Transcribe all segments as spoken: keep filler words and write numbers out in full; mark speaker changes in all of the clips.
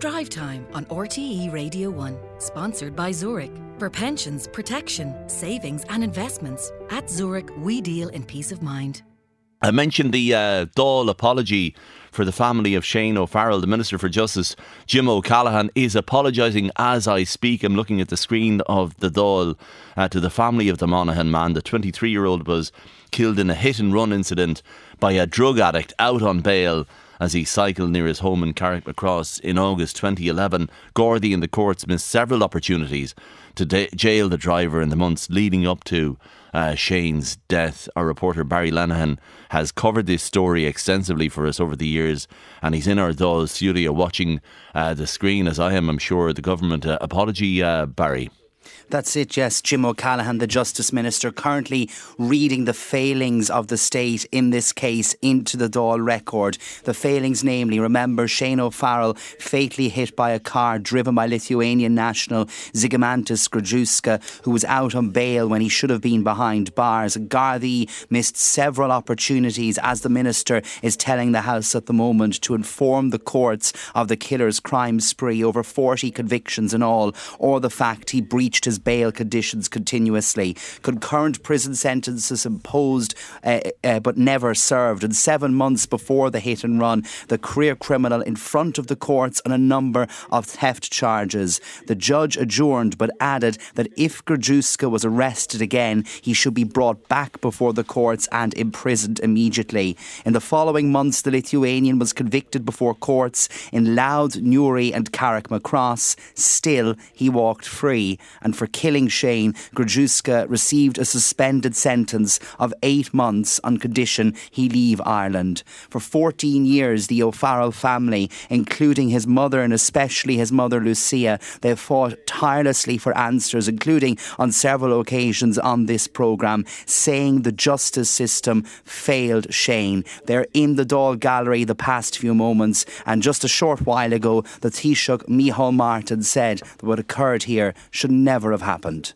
Speaker 1: Drive Time on R T E Radio one, sponsored by Zurich. For pensions, protection, savings and investments, at Zurich we deal in peace of mind.
Speaker 2: I mentioned the uh, Dáil apology for the family of Shane O'Farrell. The Minister for Justice, Jim O'Callaghan, is apologising as I speak. I'm looking at the screen of the Dáil uh, to the family of the Monaghan man. The twenty-three-year-old was killed in a hit-and-run incident by a drug addict out on bail as he cycled near his home in Carrickmacross in August twenty eleven. Gardaí and the courts missed several opportunities to da- jail the driver in the months leading up to uh, Shane's death. Our reporter Barry Lenihan has covered this story extensively for us over the years, and he's in our Dáil studio watching uh, the screen, as I am, I'm sure, the government uh, apology, uh, Barry.
Speaker 3: That's it, yes. Jim O'Callaghan, the Justice Minister, currently reading the failings of the state in this case into the Dáil record. The failings, namely, remember Shane O'Farrell fatally hit by a car driven by Lithuanian national Zygimantas Grudžiūska, who was out on bail when he should have been behind bars. Gardaí missed several opportunities, as the Minister is telling the House at the moment, to inform the courts of the killer's crime spree, over forty convictions in all, or the fact he breached his bail conditions continuously. Concurrent prison sentences imposed uh, uh, but never served. And seven months before the hit and run, the career criminal in front of the courts on a number of theft charges. The judge adjourned but added that if Grudžiūska was arrested again, he should be brought back before the courts and imprisoned immediately. In the following months, the Lithuanian was convicted before courts in Louth, Newry and Carrickmacross. Still, he walked free. And for killing Shane, Grudžiūska received a suspended sentence of eight months on condition he leave Ireland. For fourteen years, the O'Farrell family, including his mother and especially his mother Lucia, they fought tirelessly for answers, including on several occasions on this programme, saying the justice system failed Shane. They're in the Dáil gallery the past few moments, and just a short while ago, the Taoiseach Micheál Martin said that what occurred here should never have happened.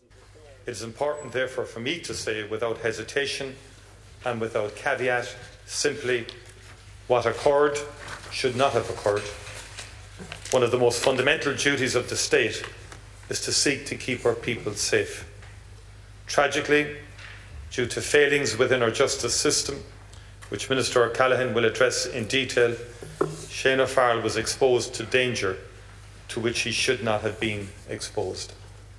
Speaker 4: It is important, therefore, for me to say without hesitation and without caveat, simply what occurred should not have occurred. One of the most fundamental duties of the state is to seek to keep our people safe. Tragically, due to failings within our justice system, which Minister O'Callaghan will address in detail, Shane O'Farrell was exposed to danger to which he should not have been exposed.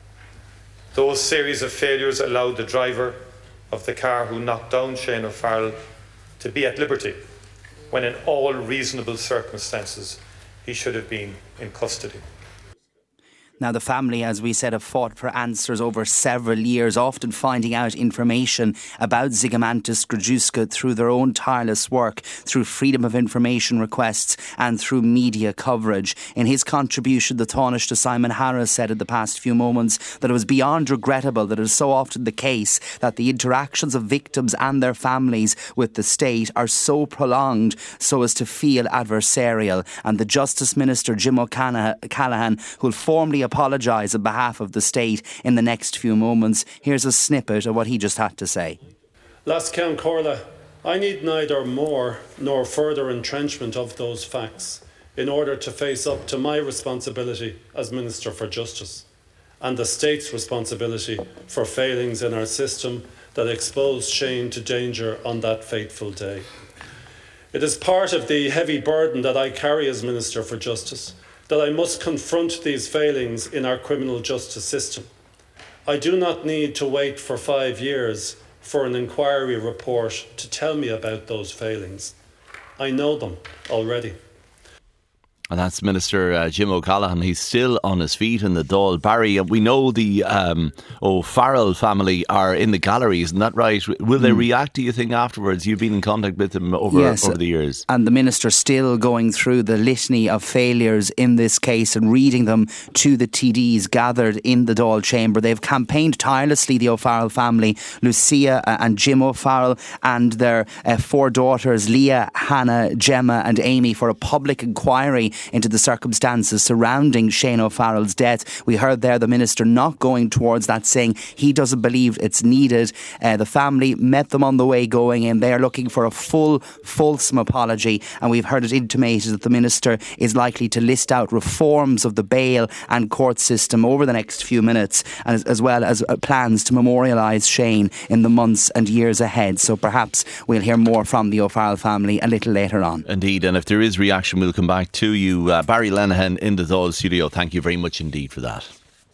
Speaker 4: Those series of failures allowed the driver of the car who knocked down Shane O'Farrell to be at liberty when in all reasonable circumstances he should have been in custody.
Speaker 3: Now, the family, as we said, have fought for answers over several years, often finding out information about Zygimantas Grudžiūska through their own tireless work, through freedom of information requests and through media coverage. In his contribution, the Taoiseach Simon Harris said in the past few moments that it was beyond regrettable that it is so often the case that the interactions of victims and their families with the state are so prolonged so as to feel adversarial. And the Justice Minister, Jim O'Callaghan, who will formally apologise on behalf of the state in the next few moments. Here's a snippet of what he just had to say.
Speaker 5: Last Count Corla, I need neither more nor further entrenchment of those facts in order to face up to my responsibility as Minister for Justice and the state's responsibility for failings in our system that exposed Shane to danger on that fateful day. It is part of the heavy burden that I carry as Minister for Justice that I must confront these failings in our criminal justice system. I do not need to wait for five years for an inquiry report to tell me about those failings. I know them already.
Speaker 2: And that's Minister uh, Jim O'Callaghan. He's still on his feet in the Dáil. Barry, we know the um, O'Farrell family are in the gallery, isn't that right? Will they mm. react, do you think, afterwards? You've been in contact with them over,
Speaker 3: yes,
Speaker 2: over the years.
Speaker 3: And the Minister still going through the litany of failures in this case and reading them to the T Ds gathered in the Dáil chamber. They've campaigned tirelessly, the O'Farrell family, Lucia and Jim O'Farrell and their uh, four daughters, Leah, Hannah, Gemma and Amy, for a public inquiry into the circumstances surrounding Shane O'Farrell's death. We heard there the Minister not going towards that, saying he doesn't believe it's needed. Uh, the family met them on the way going in. They're looking for a full, fulsome apology, and we've heard it intimated that the Minister is likely to list out reforms of the bail and court system over the next few minutes, and as, as well as uh, plans to memorialise Shane in the months and years ahead. So perhaps we'll hear more from the O'Farrell family a little later on.
Speaker 2: Indeed, and if there is reaction, we'll come back to you. Uh, Barry Lenihan in the Dáil studio, thank you very much indeed for that.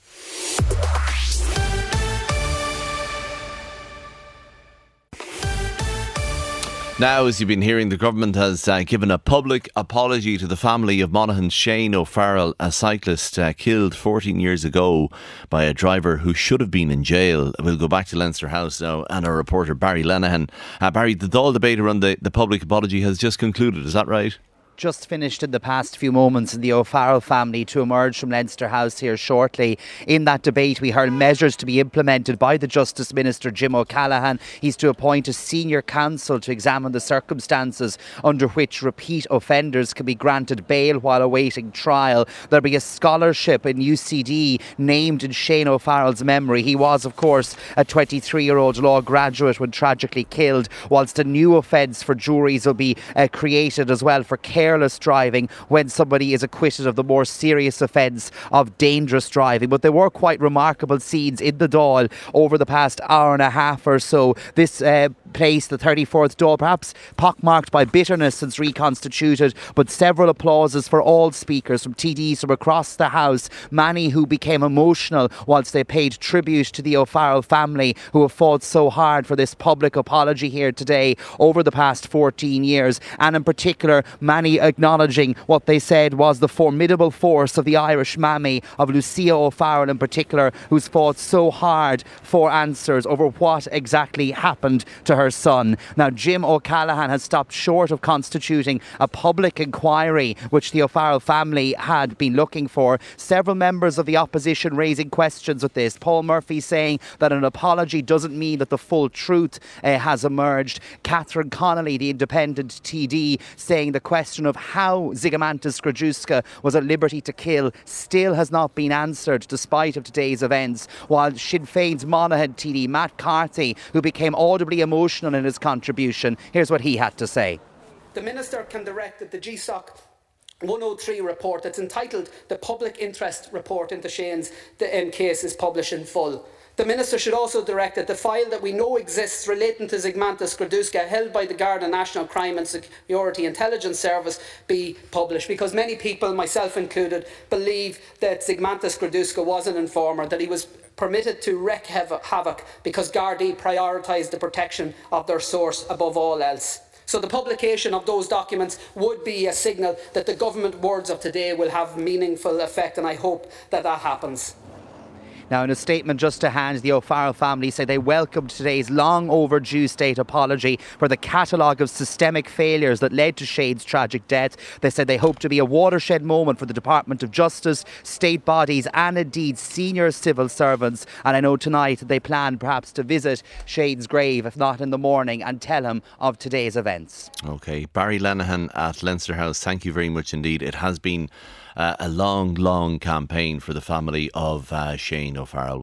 Speaker 2: Now, as you've been hearing, the government has uh, given a public apology to the family of Monaghan's Shane O'Farrell, a cyclist uh, killed fourteen years ago by a driver who should have been in jail. We'll go back to Leinster House now and our reporter Barry Lenihan. Uh, Barry, the Dáil debate around the, the public apology has just concluded, is that right?
Speaker 3: Just finished in the past few moments, and the O'Farrell family to emerge from Leinster House here shortly. In that debate, we heard measures to be implemented by the Justice Minister, Jim O'Callaghan. He's to appoint a senior counsel to examine the circumstances under which repeat offenders can be granted bail while awaiting trial. There'll be a scholarship in U C D named in Shane O'Farrell's memory. He was, of course, a twenty-three-year-old law graduate when tragically killed, whilst a new offence for juries will be uh, created as well for care careless driving when somebody is acquitted of the more serious offence of dangerous driving. But there were quite remarkable scenes in the Dáil over the past hour and a half or so. This uh, place, the thirty-fourth Dáil, perhaps pockmarked by bitterness since reconstituted, but several applauses for all speakers from T Ds from across the House, many who became emotional whilst they paid tribute to the O'Farrell family who have fought so hard for this public apology here today over the past fourteen years, and in particular many acknowledging what they said was the formidable force of the Irish mammy, of Lucia O'Farrell in particular, who's fought so hard for answers over what exactly happened to her son. Now, Jim O'Callaghan has stopped short of constituting a public inquiry, which the O'Farrell family had been looking for. Several members of the opposition raising questions with this. Paul Murphy saying that an apology doesn't mean that the full truth uh, has emerged. Catherine Connolly, the independent T D, saying the question of how Zigomantas Skrzyuska was at liberty to kill still has not been answered despite of today's events, while Sinn Féin's Monaghan T D Matt Carthy, who became audibly emotional in his contribution, here's what he had to say.
Speaker 6: The Minister can direct that the G S O C one oh three report that's entitled the Public Interest Report into Shane's case is published in full. The Minister should also direct that the file that we know exists relating to Zigomantas Skrzyuska, held by the Garda National Crime and Security Intelligence Service, be published, because many people, myself included, believe that Zigomantas Skrzyuska was an informer, that he was permitted to wreak havoc because Gardaí prioritised the protection of their source above all else. So the publication of those documents would be a signal that the government words of today will have meaningful effect, and I hope that that happens.
Speaker 3: Now, in a statement just to hand, the O'Farrell family say they welcomed today's long overdue state apology for the catalogue of systemic failures that led to Shane's tragic death. They said they hope to be a watershed moment for the Department of Justice, state bodies and indeed senior civil servants. And I know tonight they plan perhaps to visit Shane's grave, if not in the morning, and tell him of today's events. OK, Barry Lenihan at Leinster House, thank you very much indeed. It has been uh, a long, long campaign for the family of uh, Shane O'Farrell.